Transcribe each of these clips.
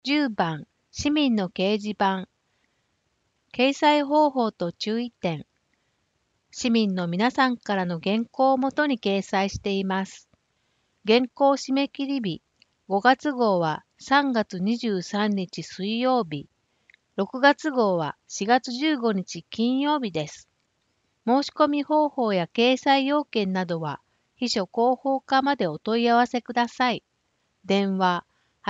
10番、市民の掲示板。掲載方法と注意点。市民の皆さんからの原稿をもとに掲載しています。原稿締め切り日。5月号は3月23日水曜日。6月号は4月15日金曜日です。申し込み方法や掲載要件などは秘書広報課までお問い合わせください。電話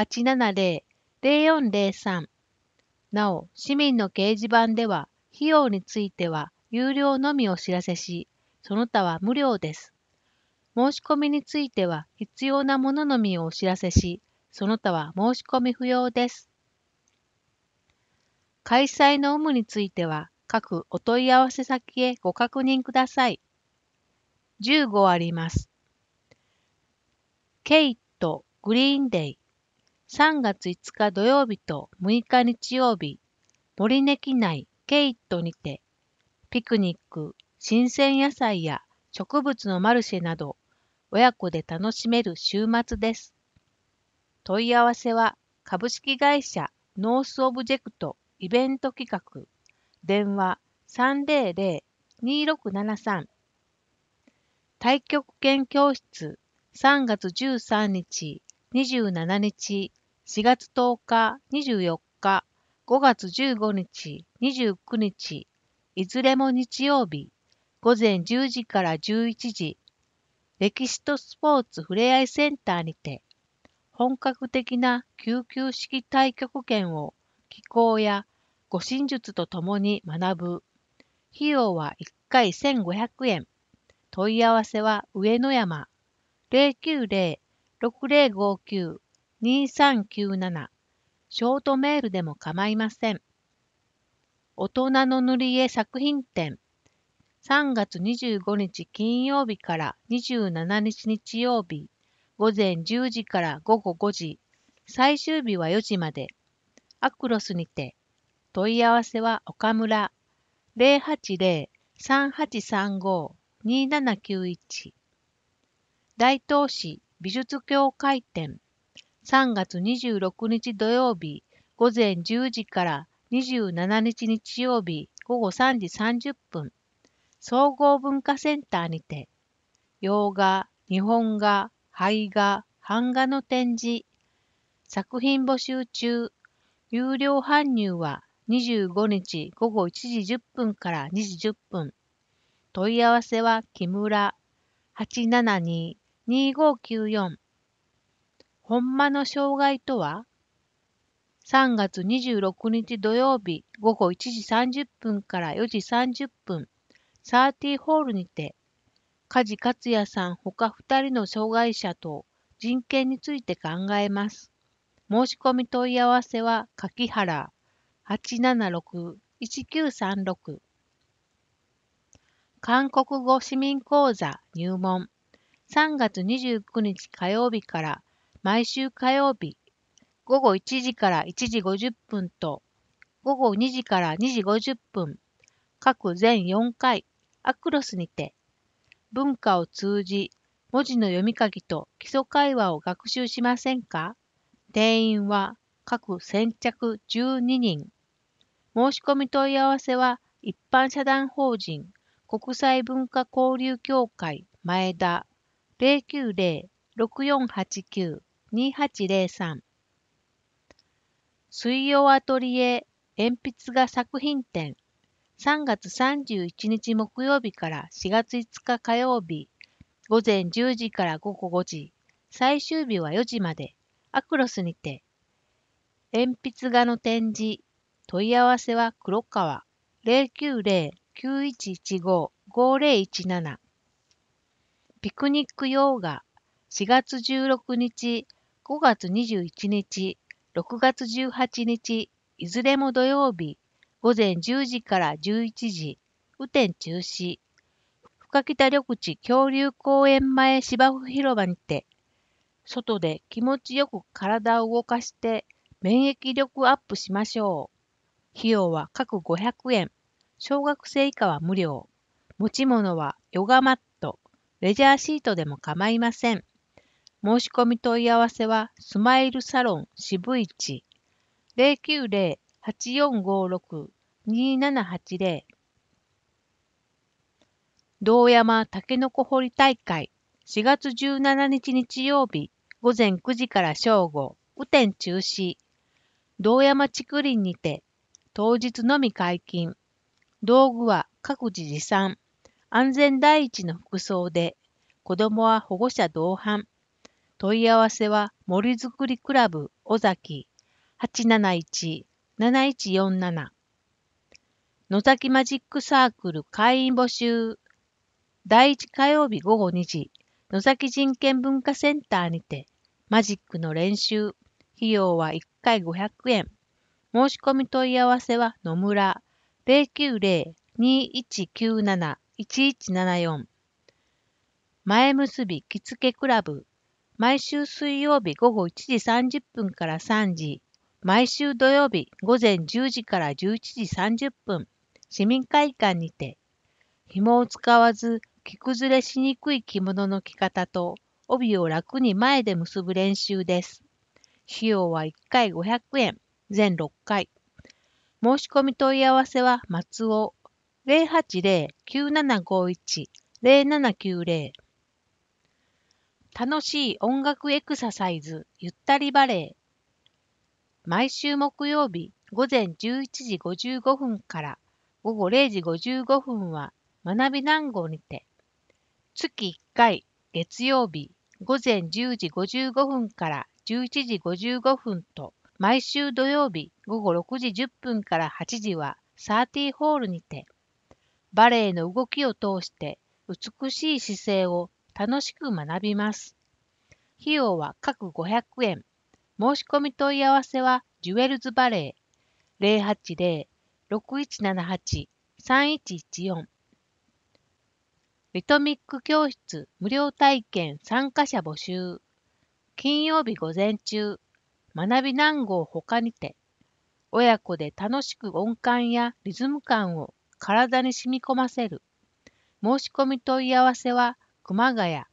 870-0403。なお、市民の掲示板では費用については有料のみお知らせし、その他は無料です。申し込みについては必要なもののみをお知らせし、その他は申し込み不要です。開催の有無については各お問い合わせ先へご確認ください。15あります。ケイト・グリーンデイ。3月5日土曜日と6日日曜日、森根機内ケイトにて、ピクニック、新鮮野菜や植物のマルシェなど、親子で楽しめる週末です。問い合わせは、株式会社ノースオブジェクトイベント企画、電話300-2673。太極拳教室3月13日、27日、4月10日、24日、5月15日、29日、いずれも日曜日、午前10時から11時、歴史とスポーツふれあいセンターにて、本格的な救急式太極拳を気功や護身術とともに学ぶ。費用は1回1500円。問い合わせは上野山090-6059-2397。ショートメールでも構いません。大人の塗り絵作品展。3月25日金曜日から27日日曜日、午前10時から午後5時、最終日は4時まで。アクロスにて。問い合わせは岡村080-3835-2791。大東市美術協会展。3月26日土曜日、午前10時から27日日曜日、午後3時30分。総合文化センターにて、洋画、日本画、俳画、版画の展示、作品募集中、有料搬入は25日午後1時10分から2時10分。問い合わせは木村872-2594。ほんまの障害とは ?3 月26日土曜日午後1時30分から4時30分。30ホールにて、梶克也さんほか2人の障害者と人権について考えます。申し込み問い合わせは柿原876-1936。韓国語市民講座入門。3月29日火曜日から毎週火曜日、午後1時から1時50分と午後2時から2時50分、各全4回、アクロスにて、文化を通じ、文字の読み書きと基礎会話を学習しませんか？定員は各先着12人。申し込み問い合わせは一般社団法人国際文化交流協会前田090-6489-2803。水曜アトリエ鉛筆画作品展。3月31日木曜日から4月5日火曜日、午前10時から午後5時、最終日は4時まで、アクロスにて、鉛筆画の展示、問い合わせは黒川090-9115-5017。ピクニックヨガ4月16日、5月21日、6月18日、いずれも土曜日、午前10時から11時、雨天中止。深北緑地恐竜公園前芝生広場にて、外で気持ちよく体を動かして免疫力アップしましょう。費用は各500円。小学生以下は無料。持ち物はヨガマット、レジャーシートでも構いません。申し込み問い合わせはスマイルサロン渋市 090-8456-2780。堂山たけのこ掘り大会4月17日日曜日午前9時から正午、雨天中止。堂山竹林にて当日のみ解禁。道具は各自持参。安全第一の服装で、子供は保護者同伴。問い合わせは森づくりクラブ尾崎871-7147。野崎マジックサークル会員募集。第1火曜日午後2時、野崎人権文化センターにて、マジックの練習。費用は1回500円。申し込み問い合わせは野村090-2197-1174。前結び着付けクラブ。毎週水曜日午後1時30分から3時。毎週土曜日午前10時から11時30分。市民会館にて。紐を使わず着崩れしにくい着物の着方と帯を楽に前で結ぶ練習です。費用は1回500円。全6回。申し込み問い合わせは松尾080-9751-0790。楽しい音楽エクササイズゆったりバレエ。毎週木曜日午前11時55分から午後0時55分は学び南郷にて。月1回月曜日午前10時55分から11時55分と毎週土曜日午後6時10分から8時はサーティーホールにて。バレエの動きを通して美しい姿勢を楽しく学びます。費用は各500円。申し込み問い合わせはジュエルズバレー080-6178-3114。リトミック教室無料体験参加者募集。金曜日午前中、学び南郷他にて。親子で楽しく音感やリズム感を体に染み込ませる。申し込み問い合わせは熊谷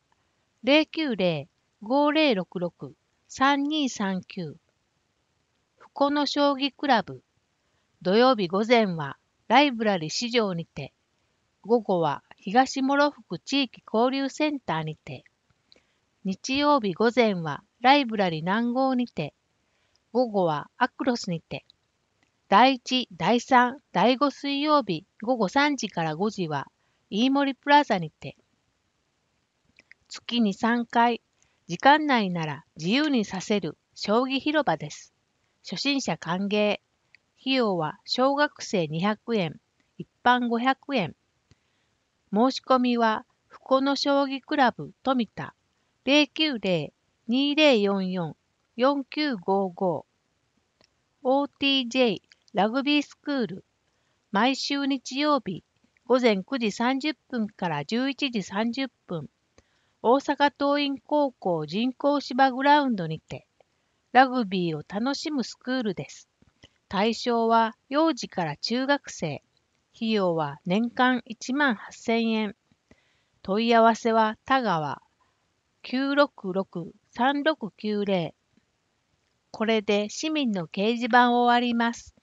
090-5066-3239。ふこの将棋クラブ。土曜日午前はライブラリ市場にて。午後は東諸福地域交流センターにて。日曜日午前はライブラリ南郷にて。午後はアクロスにて。第1、第3、第5水曜日午後3時から5時は飯森プラザにて。月に3回、時間内なら自由にさせる将棋広場です。初心者歓迎。費用は小学生200円、一般500円。申し込みは、ふこの将棋クラブ富田090-2044-4955。OTJ ラグビースクール。毎週日曜日午前9時30分から11時30分。大阪桐蔭高校人工芝グラウンドにて。ラグビーを楽しむスクールです。対象は幼児から中学生。費用は年間18,000円。問い合わせは田川966-3690。これで市民の掲示板を終わります。